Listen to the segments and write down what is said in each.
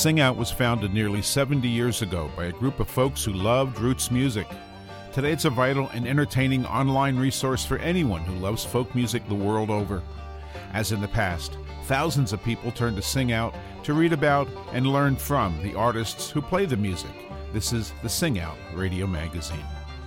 Sing Out was founded nearly 70 years ago by a group of folks who loved roots music. Today it's a vital and entertaining online resource for anyone who loves folk music the world over. As in the past, thousands of people turn to Sing Out to read about and learn from the artists who play the music. This is the Sing Out Radio Magazine.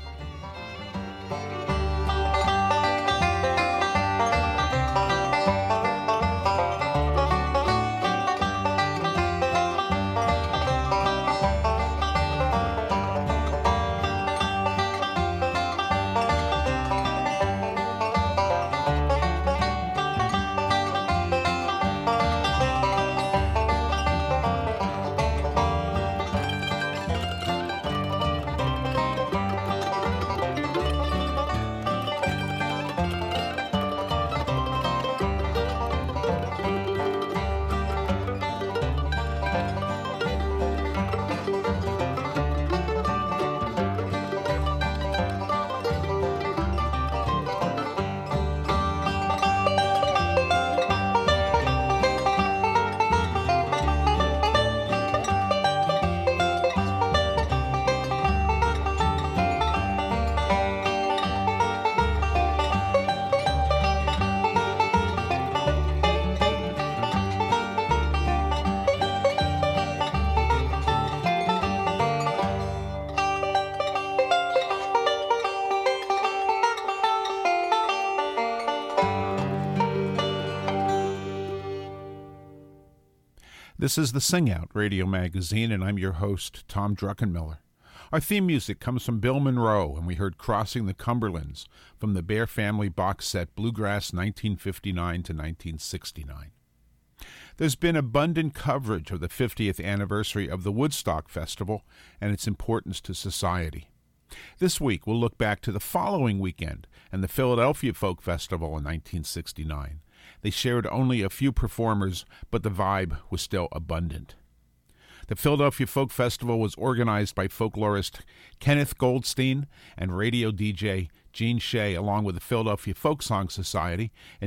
This is the Sing Out Radio Magazine, and I'm your host, Tom Druckenmiller. Our theme music comes from Bill Monroe, and we heard Crossing the Cumberlands from the Bear Family box set Bluegrass 1959 to 1969. There's been abundant coverage of the 50th anniversary of the Woodstock Festival and its importance to society. This week, we'll look back to the following weekend and the Philadelphia Folk Festival in 1969. They shared only a few performers, but the vibe was still abundant. The Philadelphia Folk Festival was organized by folklorist Kenneth Goldstein and radio DJ Gene Shea, along with the Philadelphia Folk Song Society in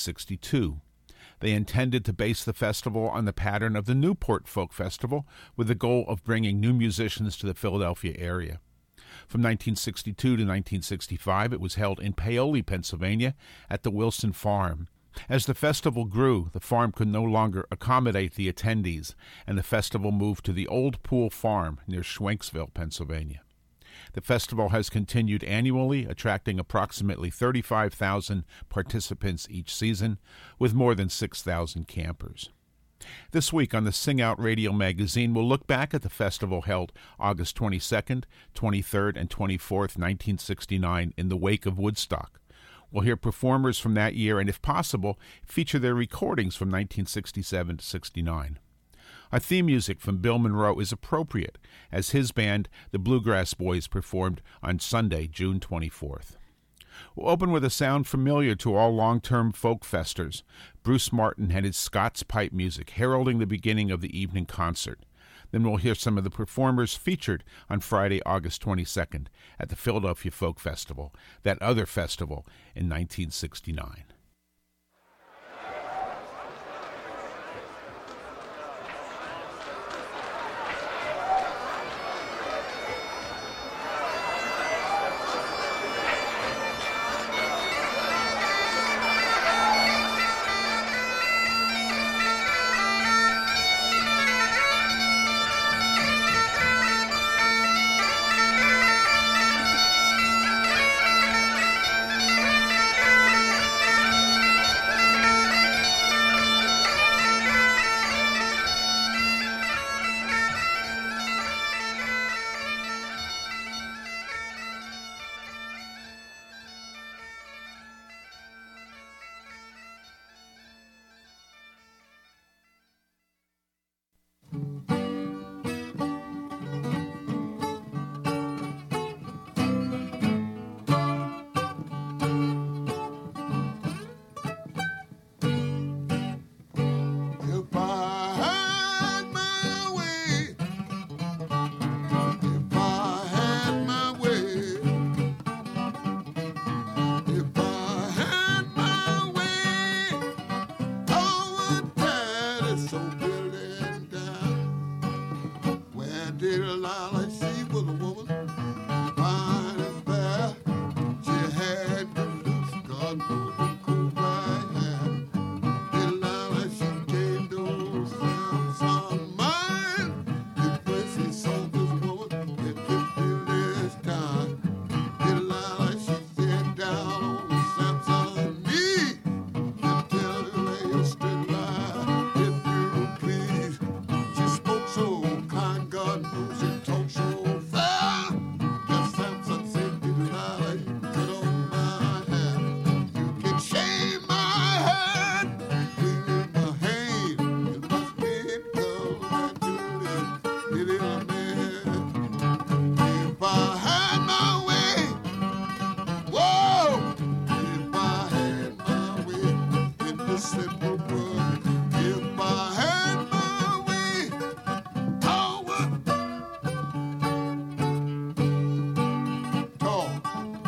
1962. They intended to base the festival on the pattern of the Newport Folk Festival, with the goal of bringing new musicians to the Philadelphia area. From 1962 to 1965, it was held in Paoli, Pennsylvania, at the Wilson Farm. As the festival grew, the farm could no longer accommodate the attendees, and the festival moved to the Old Pool Farm near Schwenksville, Pennsylvania. The festival has continued annually, attracting approximately 35,000 participants each season, with more than 6,000 campers. This week on the Sing Out Radio Magazine, we'll look back at the festival held August 22nd, 23rd, and 24th, 1969, in the wake of Woodstock. We'll hear performers from that year and, if possible, feature their recordings from 1967 to 69. Our theme music from Bill Monroe is appropriate, as his band, the Bluegrass Boys, performed on Sunday, June 24th. We'll open with a sound familiar to all long-term folk festers. Bruce Martin and his Scots pipe music heralding the beginning of the evening concert. Then we'll hear some of the performers featured on Friday, August 22nd at the Philadelphia Folk Festival, that other festival in 1969. Delilah, she was a woman, fine and fair. She had the loose, God knows the cool right hair. Delilah, she gave those Samson mine. The place he sold this woman, it took this time. Delilah, she sat down on Samson's knee and tell him lay a straight lie, if you please. She spoke so kind, God knows she talked so fair. Just Samson said, Delilah, you cut on my hair. You can shave my head, clean my hand. It must be because I do this little man. If I had my way, whoa! If I had my way in this simple world, if I had my way, oh, what? Talk.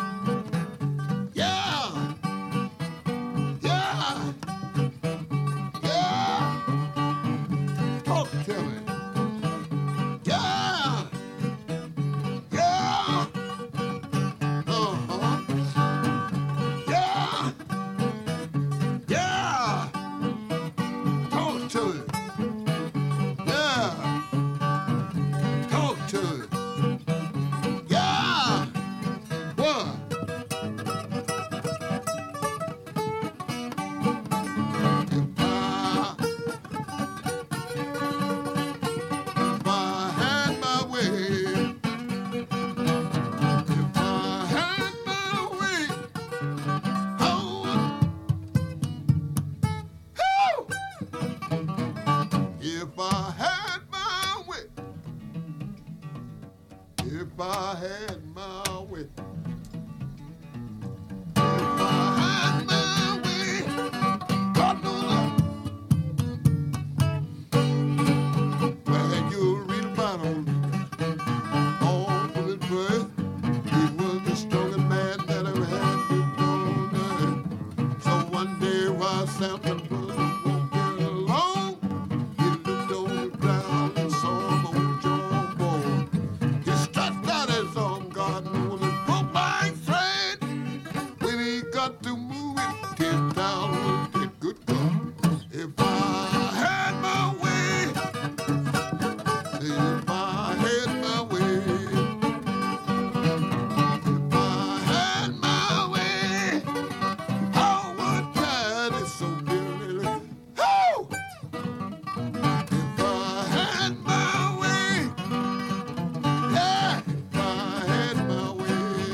Yeah! Yeah! Yeah! Talk to me. Yeah! Yeah! Uh-huh. Yeah! Yeah! Talk to it. Yeah! Talk to it. Yeah! What? If I had my way, if I had my way, oh, whew. If I had my way, if I had my way, if I had my way, God knows where you read about on from his birth, he was the strongest man that ever had been born on earth. So one day while Samson was walking along, he looked on the ground and saw an old jawbone. He stretched out his arm, God knows, and broke my thread. When he got to moving, 10,000 did good God. If I had my way, if I had my way, if I had my way, oh, what God is so beautiful. Oh! If I had my way, yeah, if I had my way,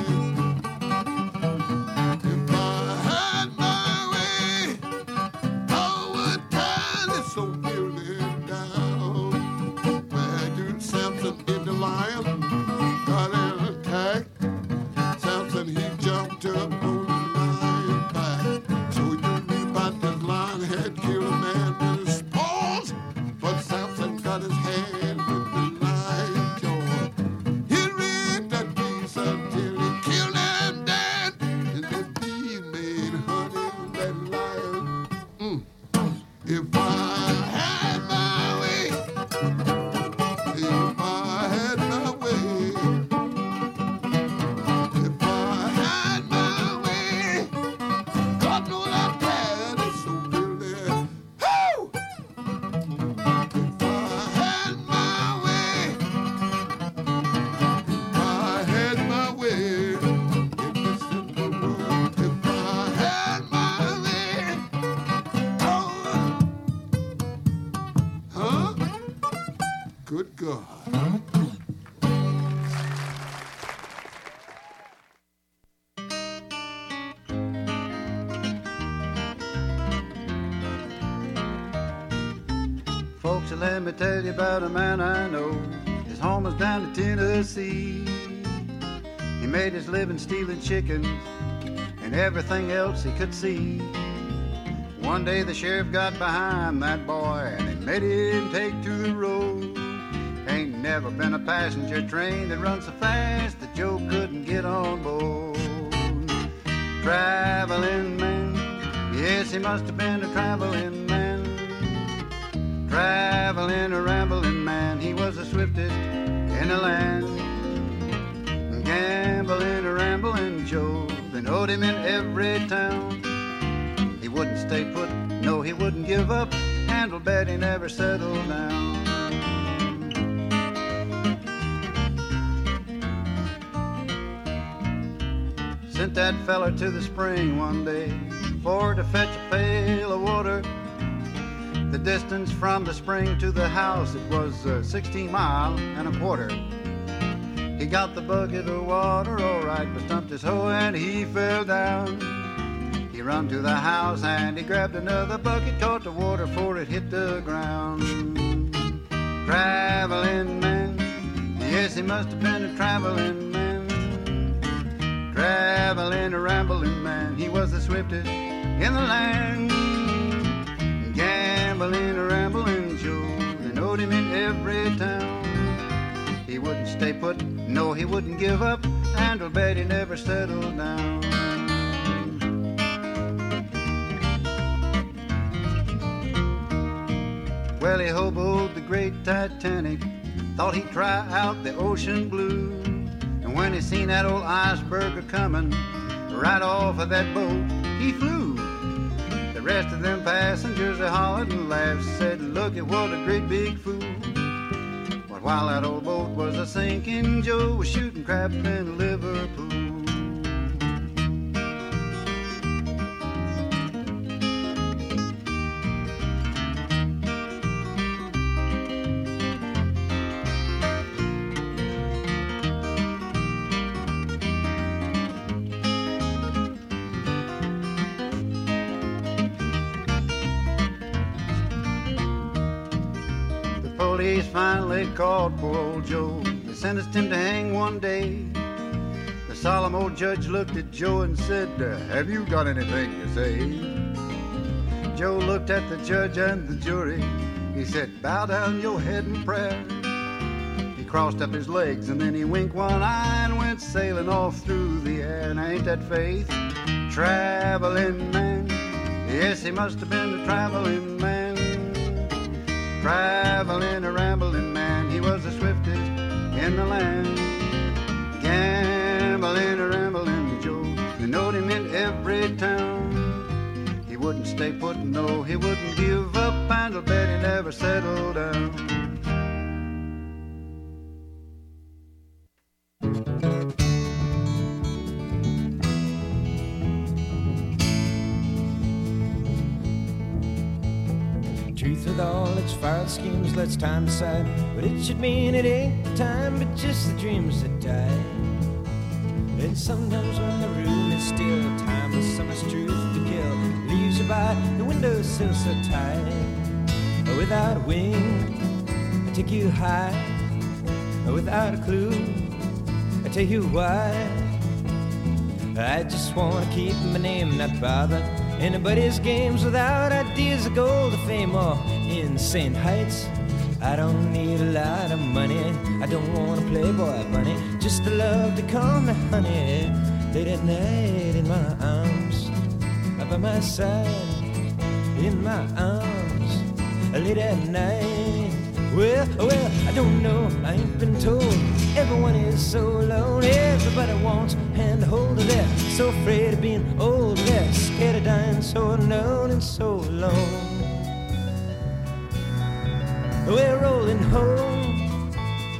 if I had my way, oh, what God is so beautiful down. Where did Samson in the lion got an attack? Samson, he jumped up on the lion's back. So you read about this lion had killed a man with his spoils, but Samson got his hand with the lion's jaw. He read that beast until he killed him dead, and the beast made honey with that lion. If I had my way, if I had my way, if I had my way, God knows I've had it so beautiful. Woo! If I had my way, if I had my way, in this simple world, if I had my way, oh, huh? Good God. Folks, let me tell you about a man I know. His home was down in Tennessee. He made his living stealing chickens and everything else he could see. One day the sheriff got behind that boy and he made him take to the road. Ain't never been a passenger train that runs so fast that Joe couldn't get on board. Traveling man, yes, he must have been a traveling man. Traveling a rambling man, he was the swiftest the land. Gambling, rambling Joe, they knowed him in every town. He wouldn't stay put, no, he wouldn't give up. Handle bet he never settled down. Sent that feller to the spring one day for to fetch a pail of water. The distance from the spring to the house, it was 16 miles and a quarter. He got the bucket of water all right, but stumped his hoe and he fell down. He run to the house and he grabbed another bucket, caught the water before it hit the ground. Traveling man, yes, he must have been a traveling man. Traveling, a rambling man, he was the swiftest in the land. Gambling, a rambling Joe, they knowed him in every town. He wouldn't stay put, no, he wouldn't give up, and I'll bet he never settled down. Well, he hoboed the great Titanic, thought he'd try out the ocean blue. And when he seen that old iceberg a-comin' right off of that boat, he flew. The rest of them passengers, they hollered and laughed, said, look at what a great big fool. But while that old boat was a-sinking, Joe was shooting crap in Liverpool. Police finally caught poor old Joe. They sentenced him to hang one day. The solemn old judge looked at Joe and said, have you got anything to say? Joe looked at the judge and the jury. He said, bow down your head in prayer. He crossed up his legs and then he winked one eye and went sailing off through the air. And ain't that faith? Traveling man. Yes, he must have been a traveling man. Traveling, a rambling man, he was the swiftest in the land. Gambling, a rambling Joe, they knowed him in every town. He wouldn't stay put, no, he wouldn't give up, and I'll bet he never settled down. Truth with all its foul schemes lets time decide, but it should mean it ain't the time, but just the dreams that die. And sometimes when the room is still, time has so much truth to kill, leaves you by the windowsill so tight. Without a wing, I take you high. Without a clue, I tell you why. I just wanna keep my name, not bother anybody's games. Without ideas of gold or fame or insane heights, I don't need a lot of money. I don't want a playboy bunny, just a love to call me honey. Late at night in my arms, by my side, in my arms. Late at night, well, I don't know, I ain't been told. Everyone is so alone, everybody wants a hand to hold. They're so afraid of being old, they're scared of dying so unknown and so alone. We're rolling home.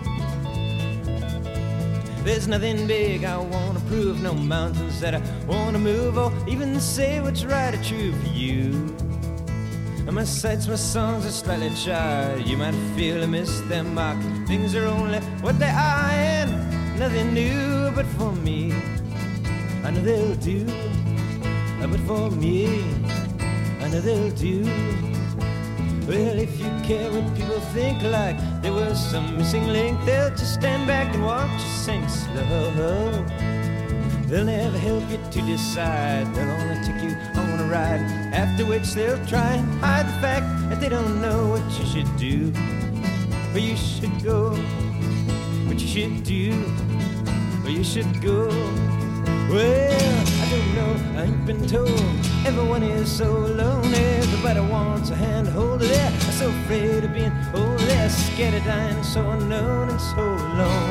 There's nothing big I wanna prove, no mountains that I wanna move, or even say what's right or true for you. And my sights, my songs are slightly charred. You might feel I miss them mark. Things are only what they are, and nothing new. But for me, I know they'll do. But for me, I know they'll do. Well, if you care what people think, like there was some missing link, they'll just stand back and watch you sink slow. They'll never help you to decide. They'll only take you on a ride, after which they'll try and hide the fact that they don't know what you should do. Where you should go, what you should do, where you should go. Well, I don't know, I ain't been told. Everyone is so alone, everybody wants a hand to hold. They're so afraid of being old, they're scared of dying so unknown and so alone.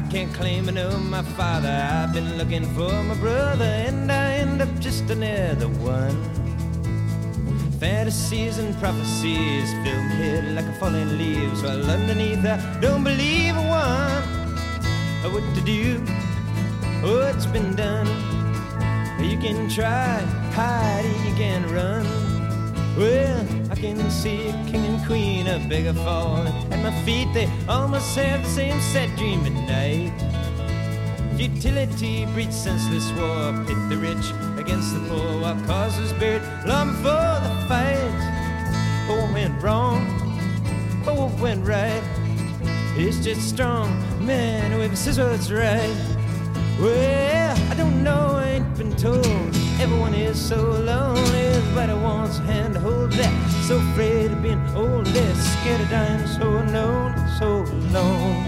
can't claim to know my father. I've been looking for my brother, and I end up just another one. Fantasies and prophecies fill my head like a falling leaves, while underneath I don't believe a one. What to do, what's been done. You can try, hide, you can run. Well, I can see a king and queen, a beggar falling at my feet. They almost have the same sad dream at night. Futility breeds senseless war, pit the rich against the poor, while causes buried long before the fight. What went wrong, what went right? It's just strong man whoever says what's right. Well, I don't know, I ain't been told. Everyone is so lonely, everybody wants a hand to hold that. So afraid of being old, they're scared of dying, so alone, so alone.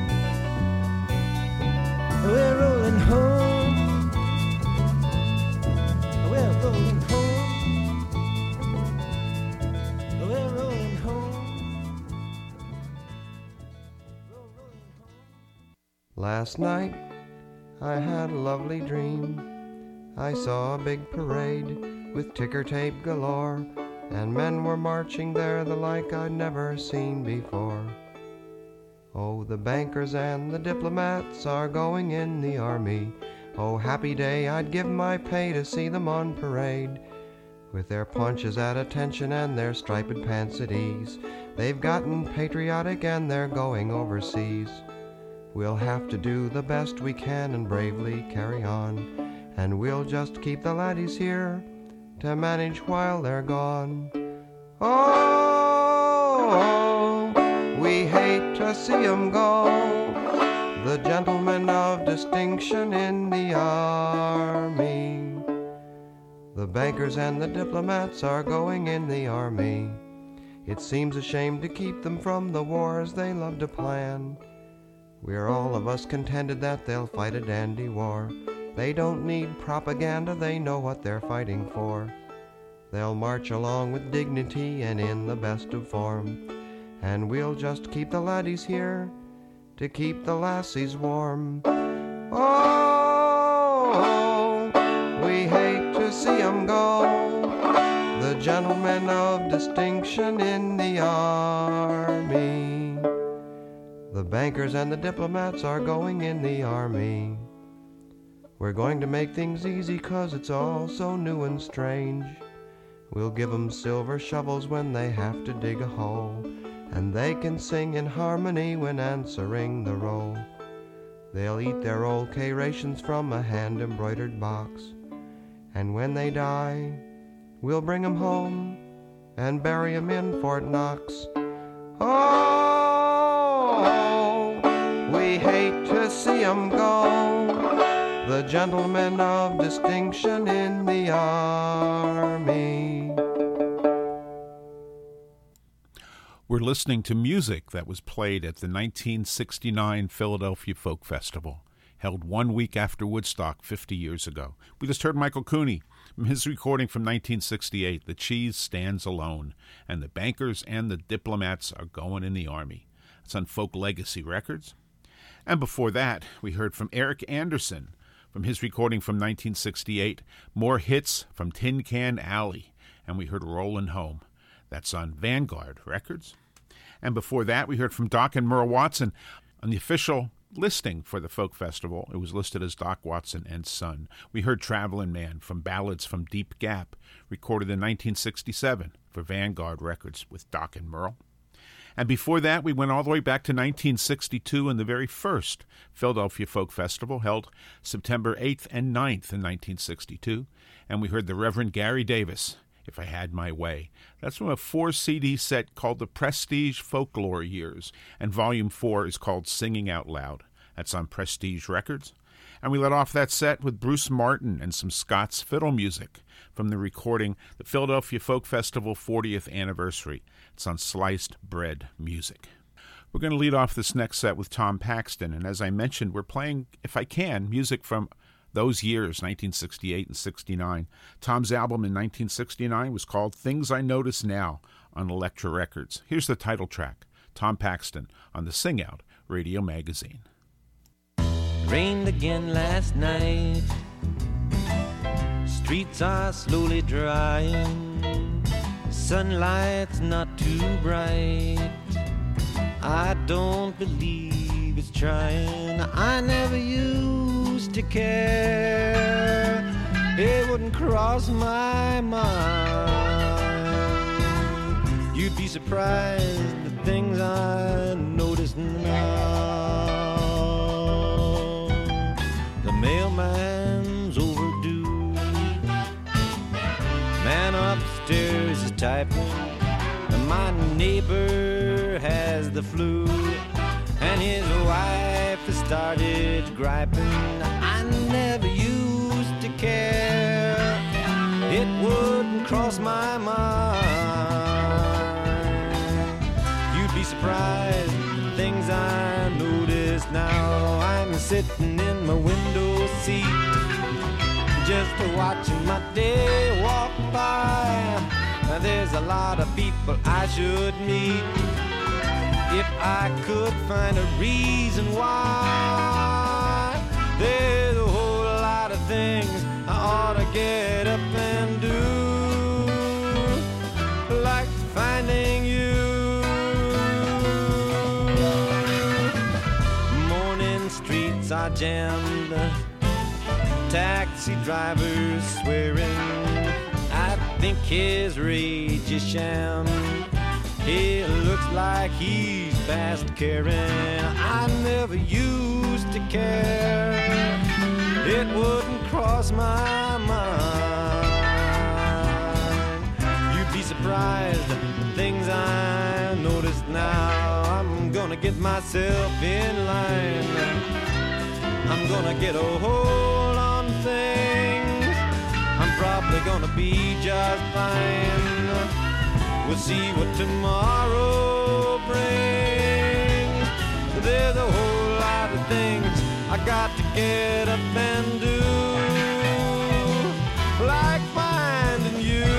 We're rolling home, we're rolling home, we're rolling home. Last night I had a lovely dream. I saw a big parade with ticker tape galore, and men were marching there the like I'd never seen before. Oh, the bankers and the diplomats are going in the army. Oh, happy day, I'd give my pay to see them on parade. With their paunches at attention and their striped pants at ease, they've gotten patriotic and they're going overseas. We'll have to do the best we can and bravely carry on, and we'll just keep the laddies here to manage while they're gone. Oh, we hate to see 'em go, the gentlemen of distinction in the army. The bankers and the diplomats are going in the army. It seems a shame to keep them from the wars they love to plan. We're all of us contented that they'll fight a dandy war. They don't need propaganda, they know what they're fighting for. They'll march along with dignity and in the best of form, and we'll just keep the laddies here to keep the lassies warm. Oh, we hate to see 'em go, the gentlemen of distinction in the army. The bankers and the diplomats are going in the army. We're going to make things easy 'cause it's all so new and strange. We'll give 'em silver shovels when they have to dig a hole, and they can sing in harmony when answering the roll. They'll eat their old K rations from a hand-embroidered box, and when they die, we'll bring 'em home and bury 'em in Fort Knox. Oh, we hate to see 'em go, the gentlemen of distinction in the army. We're listening to music that was played at the 1969 Philadelphia Folk Festival, held 1 week after Woodstock 50 years ago. We just heard Michael Cooney from his recording from 1968, The Cheese Stands Alone, and the bankers and the diplomats are going in the army. It's on Folk Legacy Records. And before that, we heard from Eric Anderson from his recording from 1968, More Hits from Tin Can Alley, and we heard Rollin' Home. That's on Vanguard Records. And before that, we heard from Doc and Merle Watson. On the official listing for the Folk Festival, it was listed as Doc Watson and Son. We heard Travelin' Man from Ballads from Deep Gap, recorded in 1967 for Vanguard Records with Doc and Merle. And before that, we went all the way back to 1962 and the very first Philadelphia Folk Festival, held September 8th and 9th in 1962. And we heard the Reverend Gary Davis, If I Had My Way. That's from a 4-CD set called The Prestige Folklore Years, and Volume 4 is called Singing Out Loud. That's on Prestige Records. And we let off that set with Bruce Martin and some Scots fiddle music from the recording, the Philadelphia Folk Festival 40th Anniversary. It's on Sliced Bread Music. We're going to lead off this next set with Tom Paxton, and as I mentioned, we're playing, if I can, music from those years, 1968 and 69. Tom's album in 1969 was called Things I Notice Now on Elektra Records. Here's the title track, Tom Paxton on the Sing Out Radio Magazine. Rained again last night. Streets are slowly drying. Sunlight's not too bright. I don't believe it's trying. I never used to care. It wouldn't cross my mind. You'd be surprised the things I notice now. The mailman's overdue. Man upstairs is typing. My neighbor has the flu, and his wife has started griping. I never used to care. It wouldn't cross my mind. You'd be surprised the things I notice now. I'm sitting in my window seat, just watching my day walk by. There's a lot of people I should meet if I could find a reason why. There's a whole lot of things I ought to get up and do, like finding you. Morning streets are jammed, taxi drivers swearing. I think his rage is sham. He looks like he's past caring. I never used to care. It wouldn't cross my mind. You'd be surprised at the things I notice now. I'm gonna get myself in line. I'm gonna get a hold on things. I'm probably gonna be just fine. We'll see what tomorrow brings. There's a whole lot of things I got to get up and do, like finding you.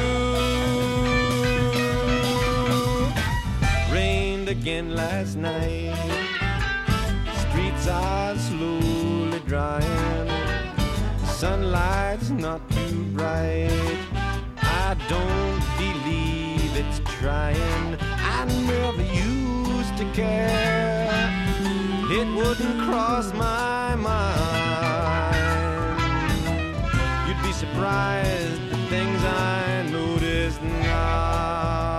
Rained again last night. Streets are slowly drying. Sunlight's not too bright. I don't believe it's trying. I never used to care. It wouldn't cross my mind. You'd be surprised at the things I notice now.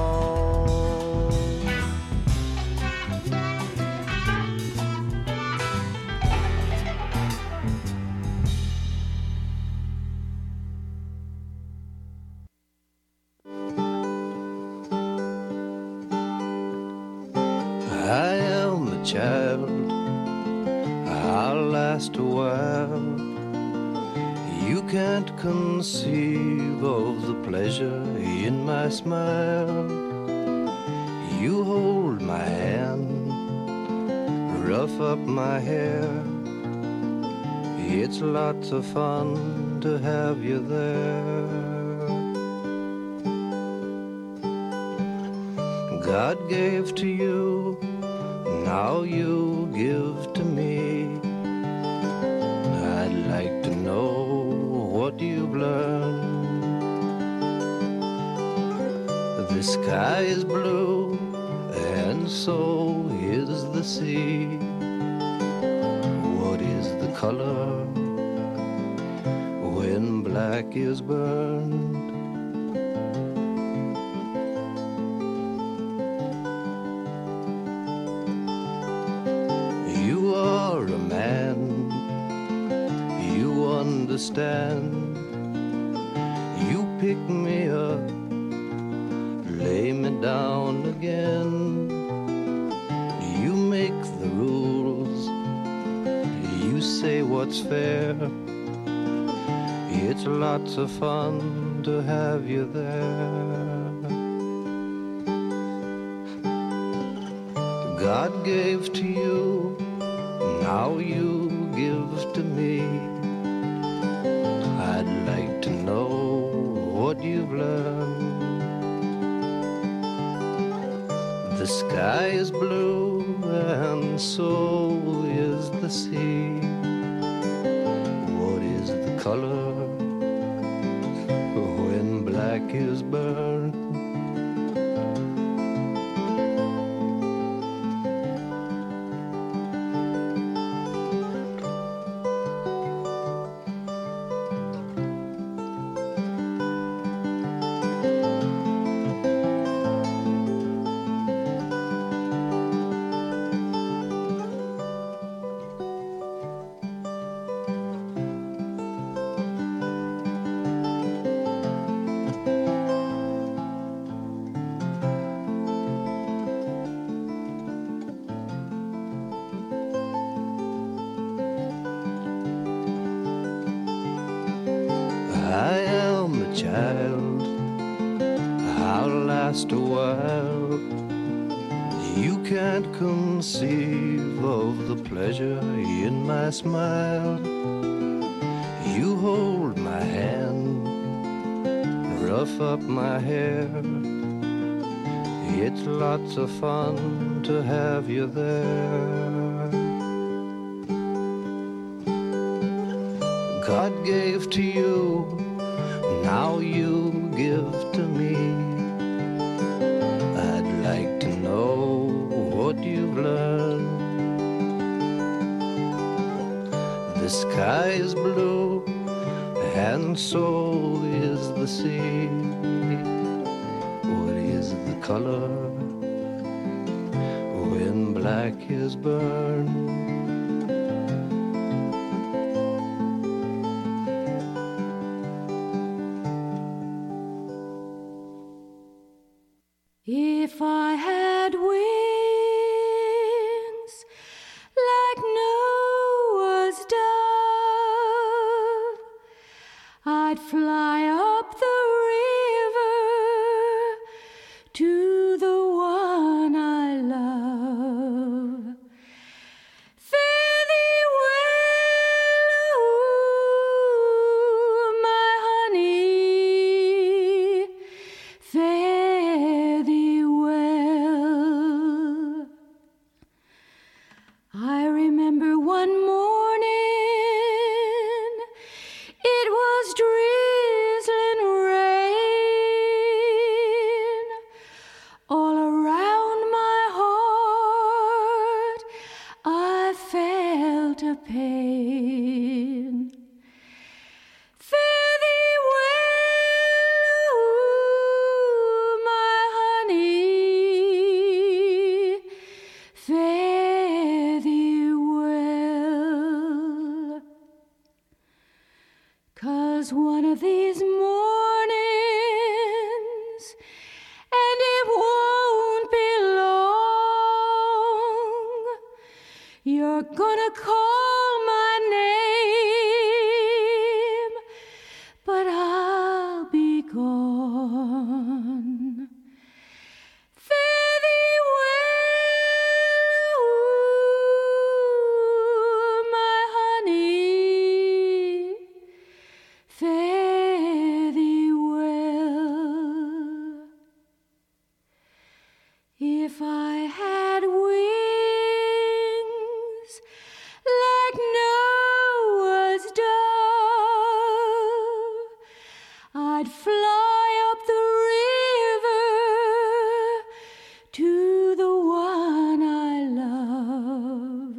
I am a child, I'll last a while. You can't conceive of the pleasure in my smile. You hold my hand, rough up my hair. It's lots of fun to have you there. God gave to you, now you give to me. I'd like to know what you've learned. The sky is blue, and so is the sea. What is the color when black is burned? Understand, you pick me up, lay me down again. You make the rules, you say what's fair. It's lots of fun to have you there. God gave to you, now you give to me. I'd like to know what you've learned. The sky is blue and so is the sea. color when black is burned. I am a child, I'll last a while. You can't conceive of the pleasure in my smile. You hold my hand, rough up my hair. It's lots of fun to have you there. God gave to you, now you give to me. I'd like to know what you've learned. The sky is blue, and so is the sea. What is the color when black is burned? If I had wings like Noah's dove, I'd fly up the river to the one I love. Fare thee well, ooh, my honey, fare thee well. I remember one morning, it was drizzling rain. All around my heart I felt a pain. Fare thee well, ooh, my honey, fare thee well. 'Cause one of these mornings, and it won't be long, you're gonna call my name, but I'll be gone. Fare thee well, ooh, my honey, fare thee well. If I had wings like Noah's dove, I'd fly up the river to the one I love.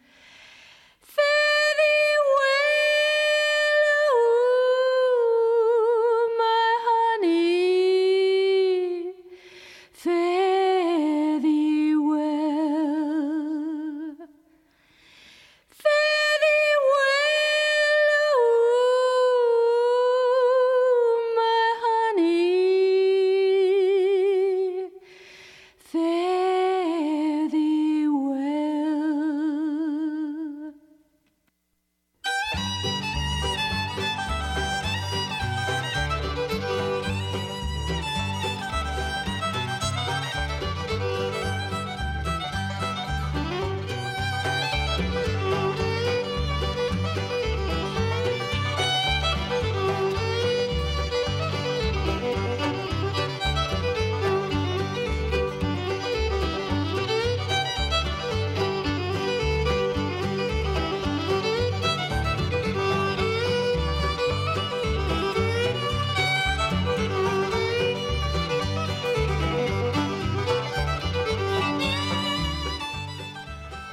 Fare thee well, ooh, my honey, fare thee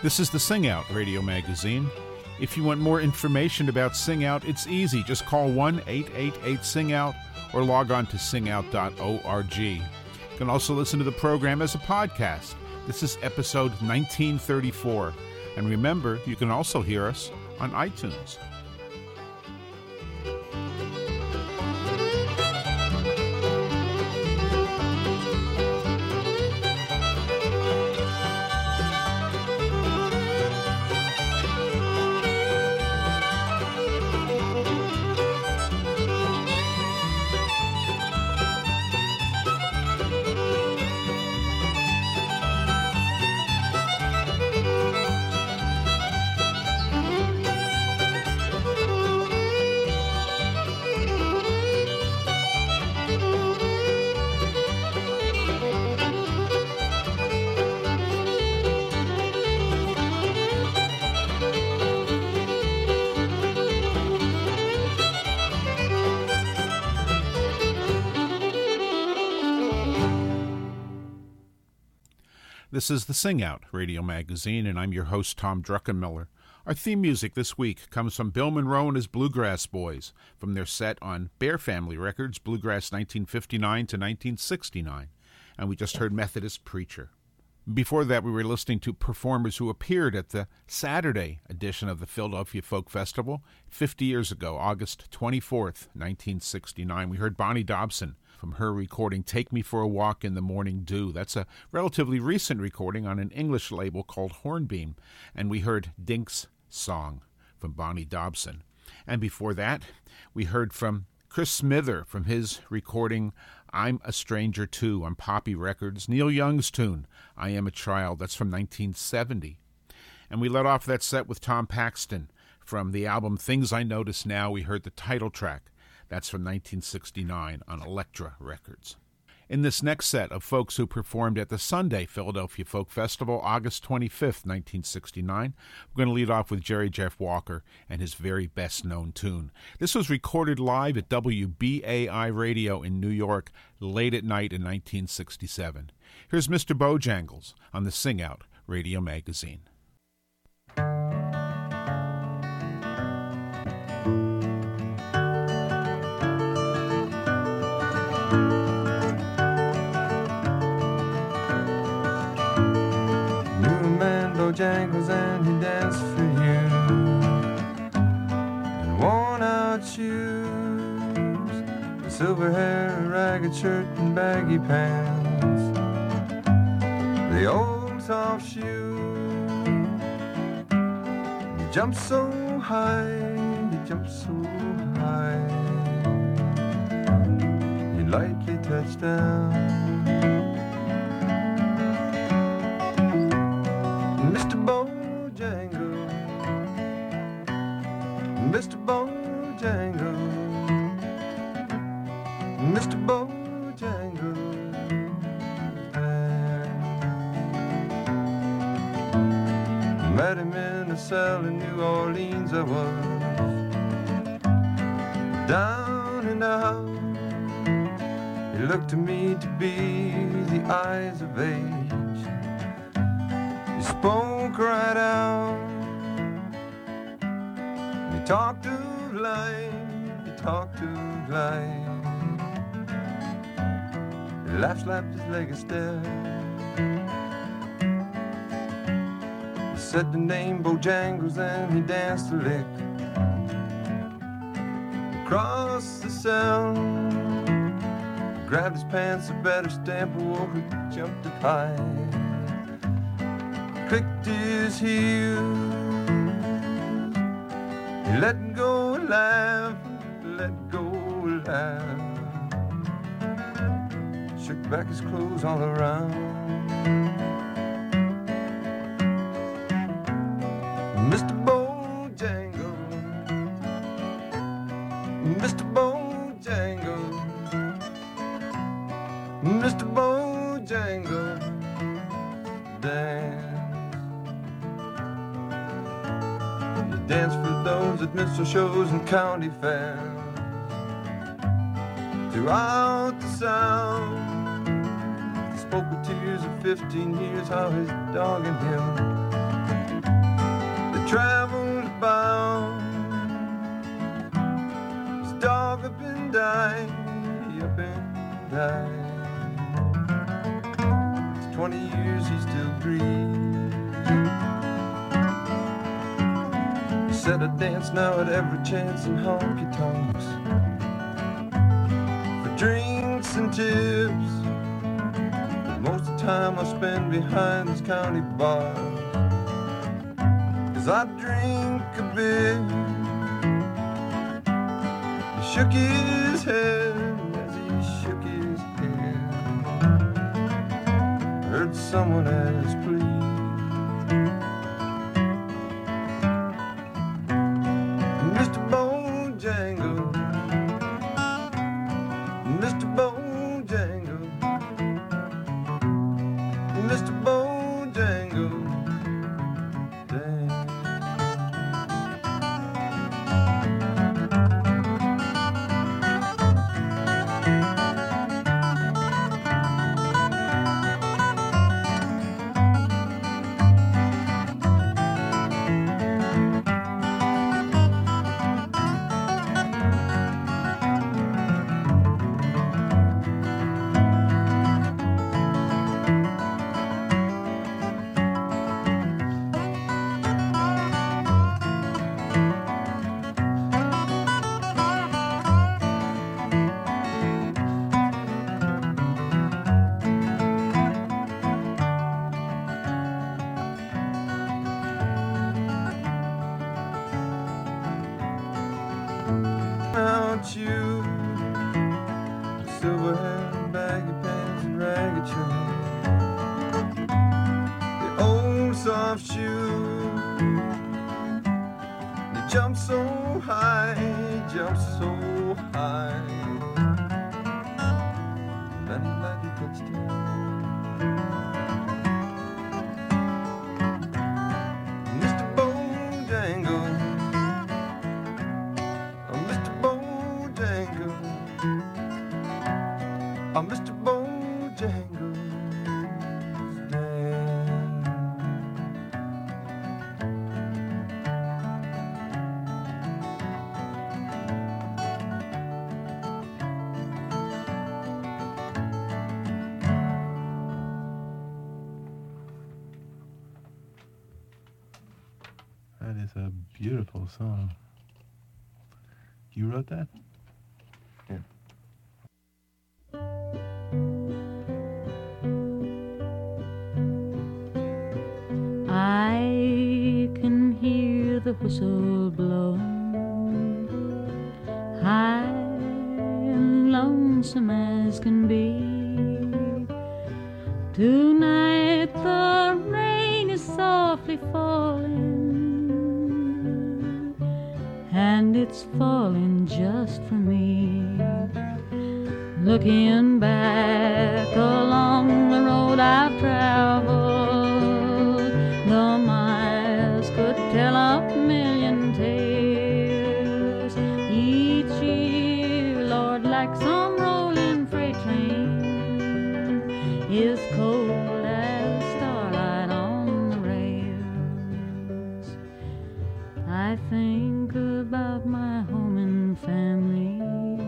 This is the Sing Out radio magazine. If you want more information about Sing Out, it's easy. Just call 1-888-SING-OUT or log on to singout.org. You can also listen to the program as a podcast. This is episode 1934. And remember, you can also hear us on iTunes. This is the Sing Out radio magazine, and I'm your host, Tom Druckenmiller. Our theme music this week comes from Bill Monroe and his Bluegrass Boys from their set on Bear Family Records, Bluegrass 1959 to 1969. And we just heard Methodist Preacher. Before that, we were listening to performers who appeared at the Saturday edition of the Philadelphia Folk Festival 50 years ago, August 24th, 1969. We heard Bonnie Dobson from her recording Take Me for a Walk in the Morning Dew. That's a relatively recent recording on an English label called Hornbeam. And we heard Dink's Song from Bonnie Dobson. And before that, we heard from Chris Smither from his recording I'm a Stranger Too on Poppy Records. Neil Young's tune, I Am a Child, that's from 1970. And we let off that set with Tom Paxton from the album Things I Notice Now. We heard the title track. That's from 1969 on Elektra Records. In this next set of folks who performed at the Sunday Philadelphia Folk Festival, August 25th, 1969, we're going to lead off with Jerry Jeff Walker and his very best-known tune. This was recorded live at WBAI Radio in New York late at night in 1967. Here's Mr. Bojangles on the Sing Out radio magazine. Bojangles and he danced for you in worn-out shoes, with silver hair, a ragged shirt and baggy pants, the old soft shoe. You jumped so high, you jumped so high, you lightly touched down. Mr. Bojangle, Mr. Bojangle, Mr. Bojangle, met him in a cell in New Orleans. I was down and out. He looked to me to be the eyes of age. Spoke right out. He talked of life, he talked of life. He laughed, slapped his leg a step. He said the name Bojangles and he danced a lick across the cell. He grabbed his pants, a better stamp, oh, he jumped up high, clicked his heels. He let go and laugh, let go and laugh. Shook back his clothes all around. Mr. Bojangle, Mr. Bojangle, Mr. Bojangle, dance. Dance for those at minstrel shows and county fairs. Throughout the South, he spoke with tears of 15 years how his dog and him traveled about. His dog up and died, up and died. It's 20 years he still grieves. He said I dance now at every chance in honky-tonks for drinks and tips. But most of the time I spend behind these county bars, I drink a bit. He shook his head as he shook his head. I heard someone ask, please. Mr. Bojangle, Mr. Bojangle, Mr. Bojangle. That is a beautiful song. You wrote that? Yeah. I can hear the whistle blowing, high and lonesome as can be. Tonight the rain is softly falling, and it's falling just for me. Looking back along the road I've traveled, the miles could tell a million tales. Each year, Lord, like some rolling freight train, is cold as starlight on the rails. I think about my home and family,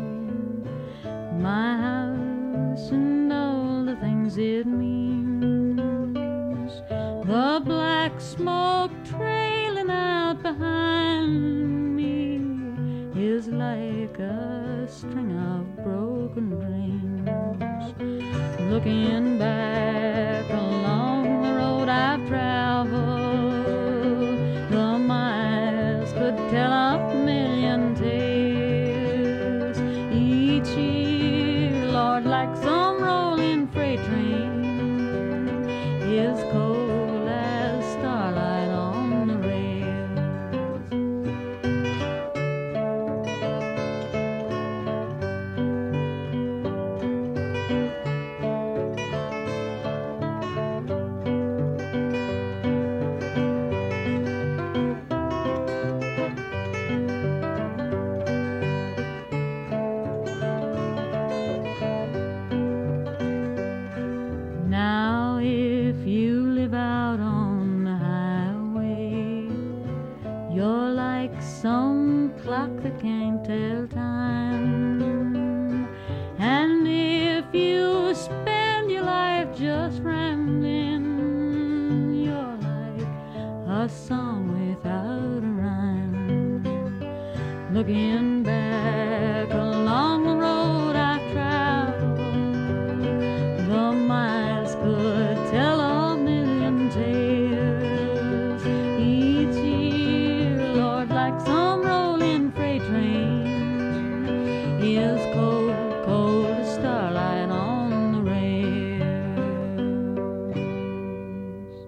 my house and all the things it means. The black smoke trailing out behind me is like a string of broken dreams. Looking back along the road I've traveled, the miles could tell a million tales. Each year, Lord, like some rolling freight train, is cold as starlight on the rails. just rambling. You're like a song without a rhyme. Looking back along the road I've traveled, the miles could tell a million tales. Each year, Lord, like some rolling freight train, is cold, cold as starlight on the rails.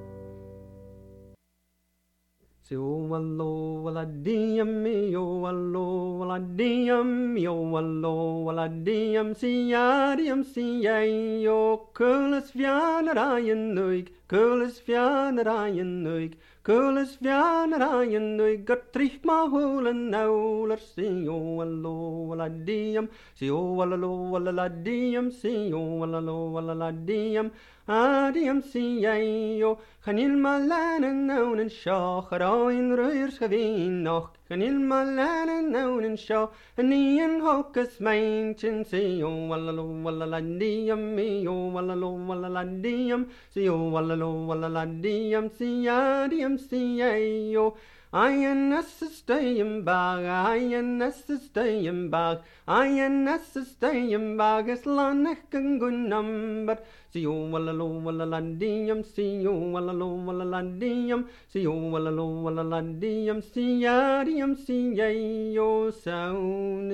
Say, oh, allo, well, I diem me, oh, allo, well, I diem me, oh, allo, well, I diem, see, I diem, see, I, oh, coolest vianer I in nuig, coolest vianer I in nuig, coolest vianer I in nuig, got tricht ma holen nauler, see, oh, allo, well, I diem, see, oh, allo, well, I diem, see, oh, allo, well, I diem, Adiam si yo, Chanil malanen naun en shaw, Charoin ruirs geveen noch, Chanil malanen naun en shaw, En nien hokus meintjen, si yo, wallalo, wallalandiam, me yo, wallalo, wallalandiam, si yo, wallalo, wallalandiam, si adiam si yo. I am necessary bag, I am necessary bag, I am necessary bag, is lanech and good number. See you, wallalo, wallalandium, see you, wallalo, wallalandium, see you, wallalo, wallalandium, see yadium, see yo, sound,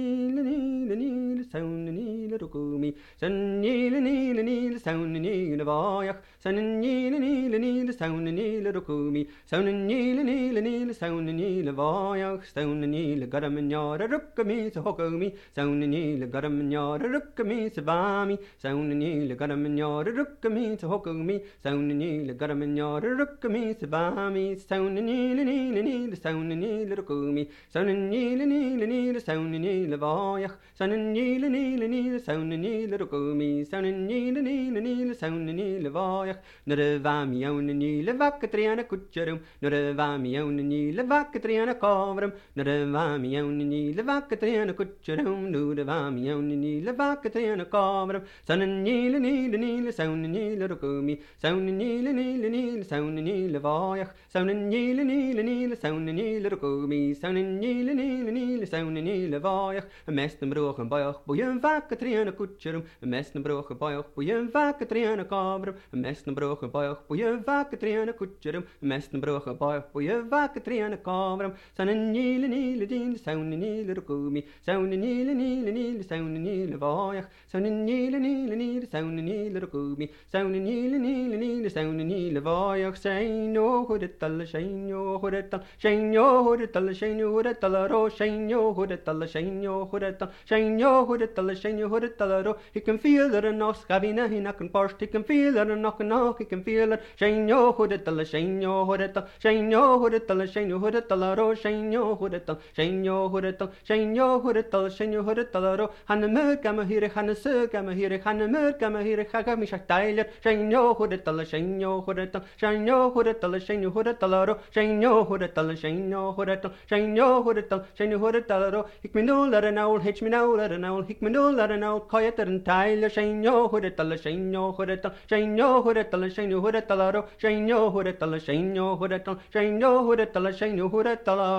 needle, sound, needle, rukumi, sun, needle, sound, needle, voyach, sun, needle, sound, needle, rukumi, sound, needle, sound, needle, voyach, sound, needle, got a manada, rukami, so hokami, sound, needle, got a manada, rukami, savami, sound, needle, got a manada, rukami, so hokami, sound, needle, got a manada, rukami, savami, sound, needle, sound, needle, rukumi, sound, needle, sound, needle, voyach, sound, needle, sound, needle, rukumi, sound, needle, sound, needle, voyach, nervami, own, needle, vacatriana, kutcherum, nervami, own, needle, vacatriana, covrum, nervami, own, needle, vacatriana, kutcherum, nervami, own, needle, vacatriana, covrum, sound, needle, sound, needle, rukumi, sound, needle, sound, needle, voyach, sound, needle, sound, needle, rukumi, sound, needle, sound, needle, voyach, a mess them broch and boyach, boyen vacatriana, kutcherum, a mess them broch and boyach, boyen vacatriana, covrum, a mess them broch and boyach, boyen vacatriana, kutcherum, a mess them broch and boyach, boyen vacatriana, covrum, sound, needle, sound, needle, rukumi, sound, needle, sound, needle, voyach, sound, needle, sound, needle, rukumi, sound, needle, sound, needle, voyach, say no, who it tell, shine yo, who it tell, shine yo, who it tell, shine yo, who it tell, ro, shine yo, who it tell, shine yo, who it tell, shine yo, who it tell, shine yo, who it tell, ro, he can feel that a knock, Gavina, he knock and burst, he can feel that a knock, he can feel it, shine yo, who it tell, shine yo, who it tell, shine yo, who it tell, shine yo, who it tell, ro, shine yo, who it tell, shine yo, who it tell, shine yo, who it tell, shine yo, who it tell, ro, han a mur gamma here, han a sir gamma here, han a mur gamma here, hagami shak tyler, shine yo, who it tell, shine yo, who it tell, shine yo, who it tell, shine yo, who it tell, ro, shine yo, who it tell, shine yo, who it tell, shine yo, who it tell, shine yo, who it tell, ro, hick me no let an owl, hitch me no let an owl, hick me no let an owl, quiet and tyler, shine yo, who it tell, shine yo, who it tell, shine yo, who it tell, shine yo, who it tell, ro, shine yo, who it tell, shine yo, who it tell, shine yo, who it tell, shine yo, who it tell,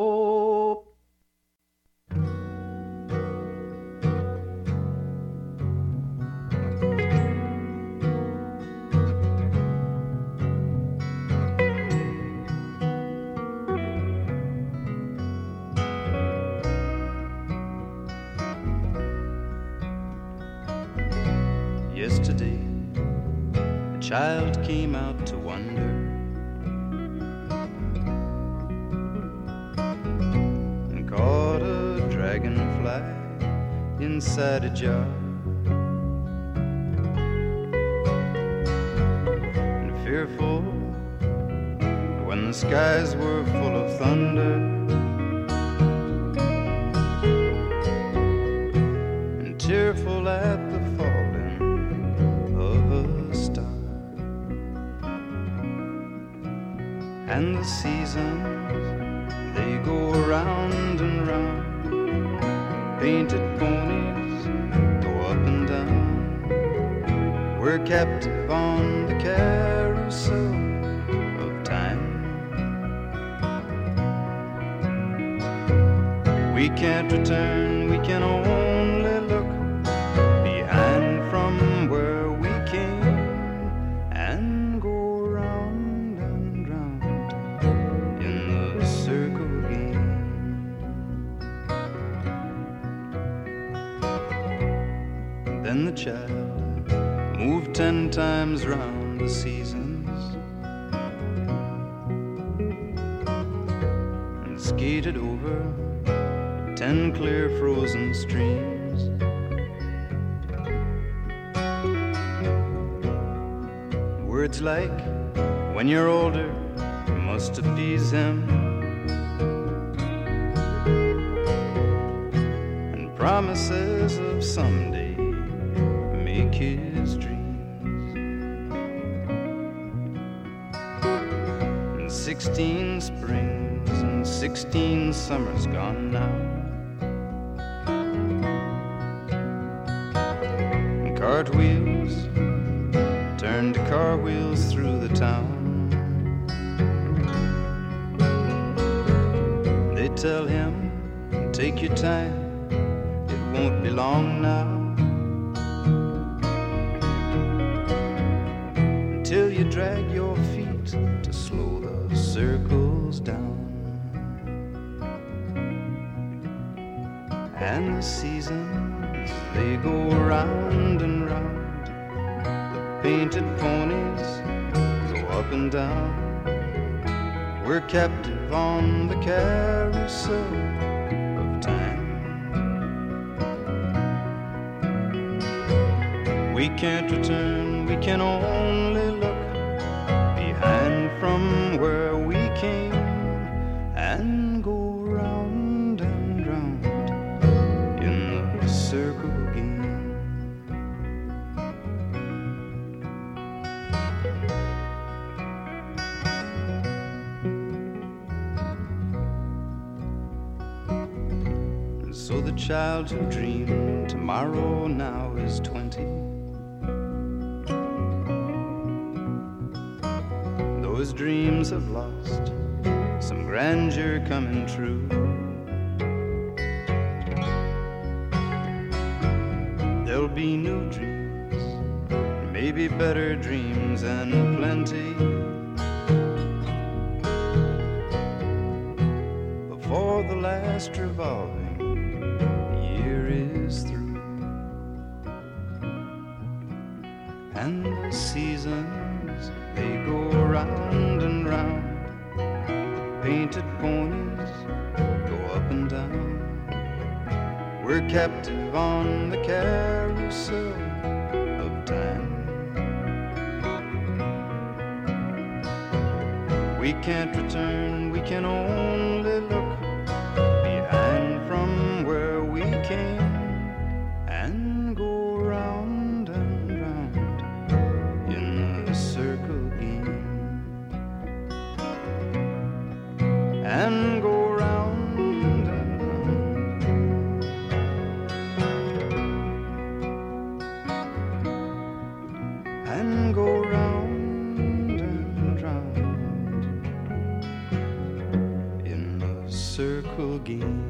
ro. Yesterday, a child came out to wander, and caught a dragonfly inside a jar. And fearful when the skies were full of thunder, and tearful at the falling of a star. And the seasons, they go round and round. Painted ponies go up and down We're captive on the carousel of time. We can't return, we can only look behind from where we came and go round and round in the circle game. Then the child moved 10 times round the seasons and skated over 10 clear frozen streams. Words like, when you're older, must appease him, and promises of someday make his dreams. And 16 springs and 16 summers gone now, cartwheels turned to car wheels through the town. They tell him, take your time, it won't be long now, until you drag your feet to slow the circles down. And the seasons, they go round and round. The painted ponies go up and down. We're captive on the carousel of time. We can't return, we can only look behind from where we came and go round and round in the circle game. And so the child who dreamed tomorrow now is 20. Those dreams have lost some grandeur coming true. There'll be new dreams, maybe better dreams and plenty, before the last revolving year is through. And the seasons, they go round and round. Painted ponies go up and down. We're captive on the carousel of time. We can't return, we can only look behind from where we came and go round and round in the circle game. And go round and round and go round and round in the circle game.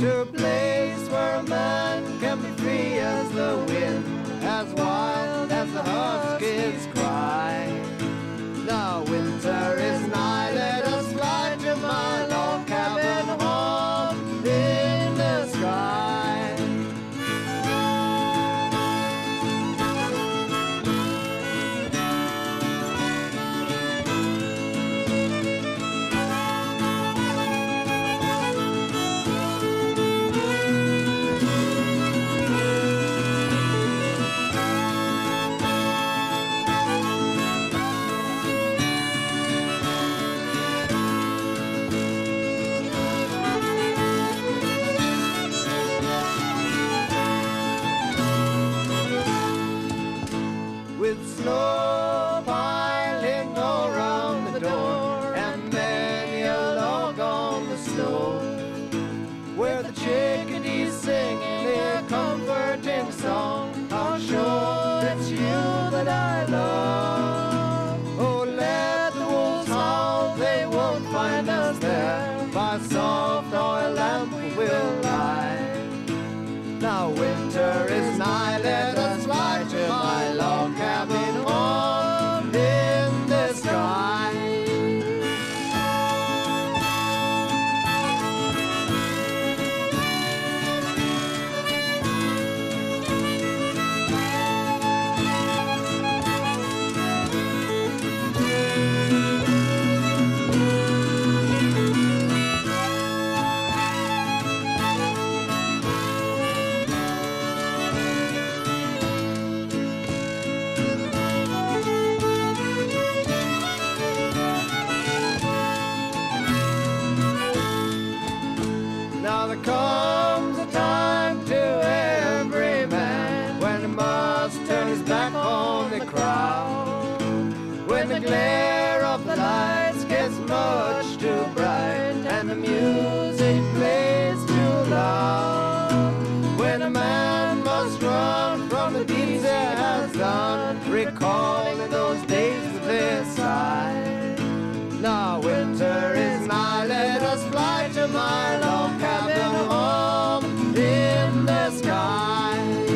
to a place where a man can be free as the wind, as wild as the huskies cry. Now winter is nigh, let us fly to my log cabin home in the sky. With snow piling all around the door and many a log on the stove, where the chickadees sing their comforting song, I'll show it's you that I love. Oh, let the wolves howl, they won't find us there. By soft oil lamp we'll lie. Now winter is nigh, let us fly to my log cabin home in the sky. Now there comes a time to every man when he must turn his back on the crowd, when the glare of the lights gets much too bright and the music plays too loud, when a man must run from the deeds he has done, recalling those days with a sigh. Now winter is nigh, let us fly to my log cabin home in the sky.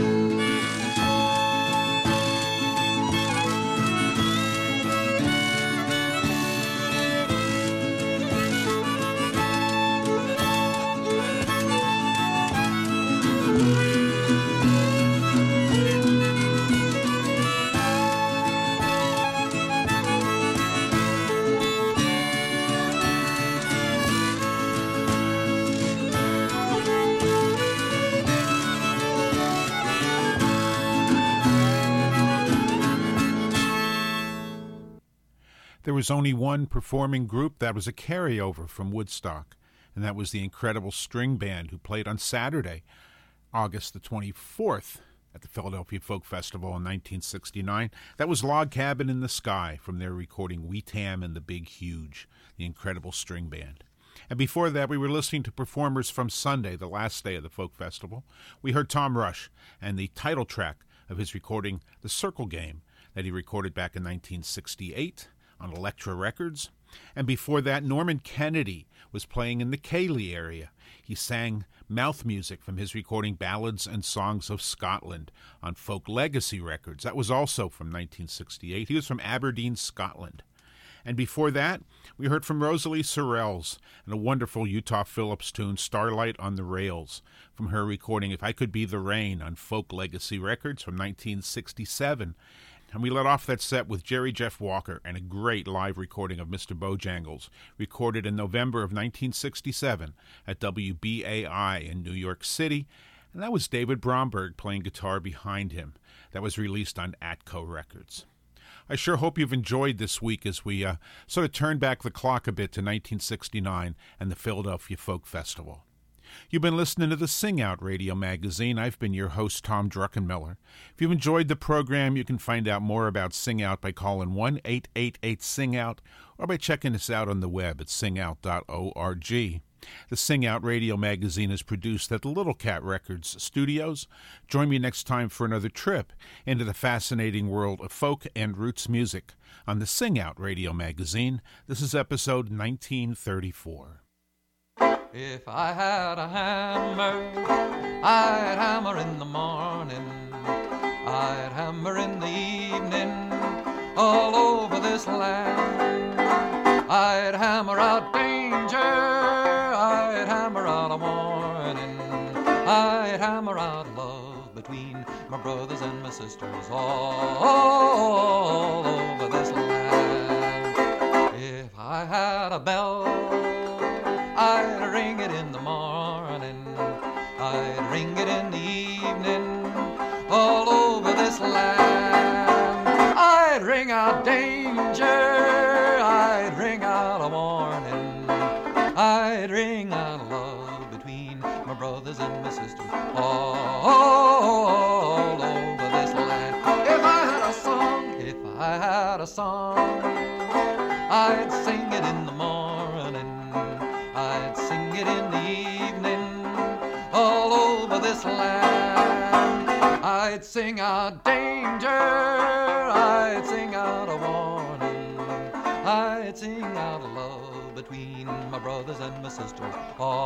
There was only one performing group that was a carryover from Woodstock, and that was the incredible string band who played on Saturday, August the 24th, at the Philadelphia Folk Festival in 1969. That was Log Cabin in the Sky from their recording Wee Tam and the Big Huge, the incredible string band. And before that, we were listening to performers from Sunday, the last day of the Folk Festival. We heard Tom Rush and the title track of his recording, The Circle Game, that he recorded back in 1968. On Elektra Records. And before that, Norman Kennedy was playing in the Cayley area. He sang mouth music from his recording Ballads and Songs of Scotland on Folk Legacy Records. That was also from 1968. He was from Aberdeen, Scotland. And before that, we heard from Rosalie Sorrells and a wonderful Utah Phillips tune, Starlight on the Rails, from her recording If I Could Be the Rain on Folk Legacy Records from 1967. And we let off that set with Jerry Jeff Walker and a great live recording of Mr. Bojangles, recorded in November of 1967 at WBAI in New York City. And that was David Bromberg playing guitar behind him. That was released on Atco Records. I sure hope you've enjoyed this week as we sort of turn back the clock a bit to 1969 and the Philadelphia Folk Festival. You've been listening to the Sing Out Radio Magazine. I've been your host, Tom Druckenmiller. If you've enjoyed the program, you can find out more about Sing Out by calling 1-888-SING-OUT or by checking us out on the web at singout.org. The Sing Out Radio Magazine is produced at the Little Cat Records studios. Join me next time for another trip into the fascinating world of folk and roots music on the Sing Out Radio Magazine. This is episode 1934. If I had a hammer, I'd hammer in the morning, I'd hammer in the evening, all over this land. I'd hammer out danger, I'd hammer out a warning, I'd hammer out love between my brothers and my sisters all over this land. If I had a bell, I'd ring it in the morning, I'd ring it in the evening, all over this land. I'd ring out danger, I'd ring out a warning, I'd ring out love between my brothers and my sisters all over this land. If I had a song, if I had a song, I'd sing it in the morning, I'd sing it in the evening, all over this land. I'd sing out danger, I'd sing out a warning, I'd sing out love between my brothers and my sisters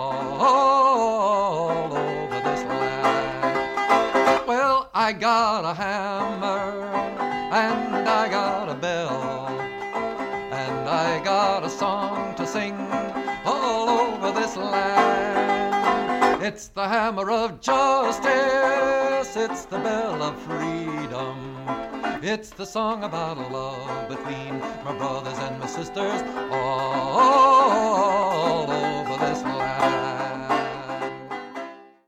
all over this land. Well, I got a hammer and I got a bell, and I got a song to sing all over this land. It's the hammer of justice, it's the bell of freedom, it's the song about love between my brothers and my sisters all